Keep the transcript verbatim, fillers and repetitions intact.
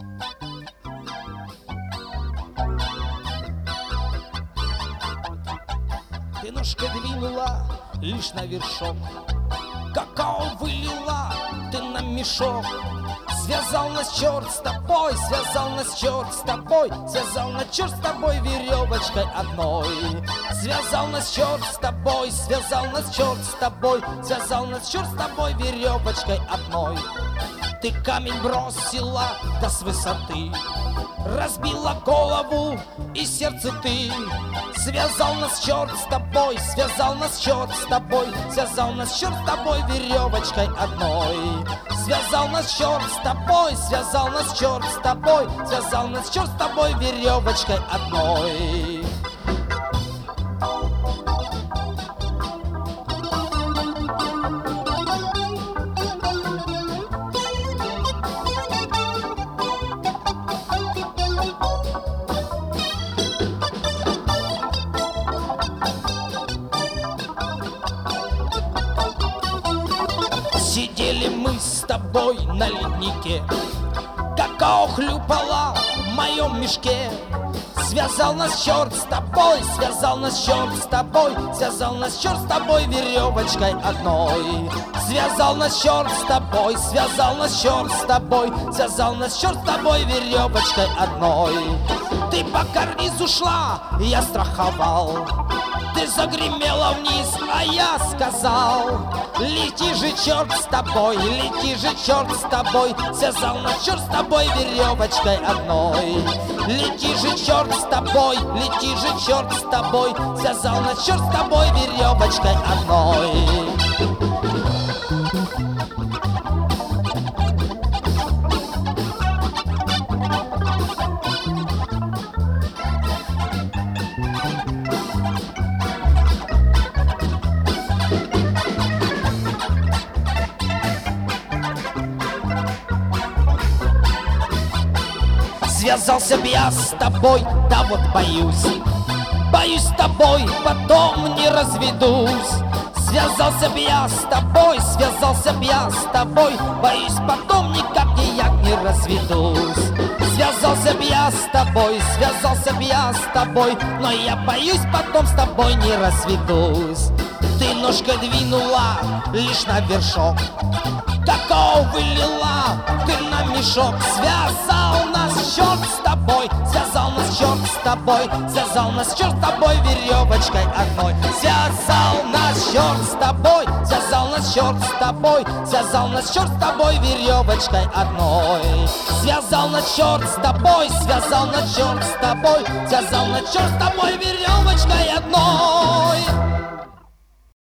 Ты ножкой двинула лишь на вершок, какао вылила ты на мешок. Связал нас черт с тобой, связал нас черт с тобой, связал нас черт с тобой веревочкой одной. Связал нас черт с тобой, связал нас черт с тобой, связал нас черт с тобой веревочкой одной. Ты камень бросила да с высоты, разбила голову и сердце ты. Связал нас черт с тобой, связал нас черт с тобой, связал нас черт с тобой веревочкой одной. Связал нас черт с тобой, связал нас черт с тобой, связал нас черт с тобой веревочкой одной. Сидели мы с тобой на леднике, какао хлюпала в моем мешке. Связал нас черт с тобой, связал нас черт с тобой, связал нас черт с тобой веревочкой одной. Связал нас черт с тобой, связал нас черт с тобой, связал нас черт с тобой веревочкой одной. Ты по карнизу шла, я страховал, ты загремела вниз, а я сказал: лети же, черт с тобой, лети же, черт с тобой, связал нас черт с тобой веревочкой одной. Лети же, черт с тобой, лети же, черт с тобой, связал нас черт с тобой веревочкой одной. Связался б я с тобой, да вот боюсь, боюсь с тобой, потом не разведусь. Связался б я с тобой, связался б я с тобой, боюсь, потом никак никак не разведусь. Связался б я с тобой, связался б я с тобой, но я боюсь, потом с тобой не разведусь. Ты ножкой двинула лишь на вершок, какао вылила ты на мешок. Связал нас черт с тобой, связал нас черт с тобой, связал нас черт с тобой веревочкой одной. Связал нас черт с тобой, связал нас черт с тобой, связал нас черт с тобой веревочкой одной. Связал нас черт с тобой, связал нас черт с тобой, связал нас черт с тобой веревочкой одной.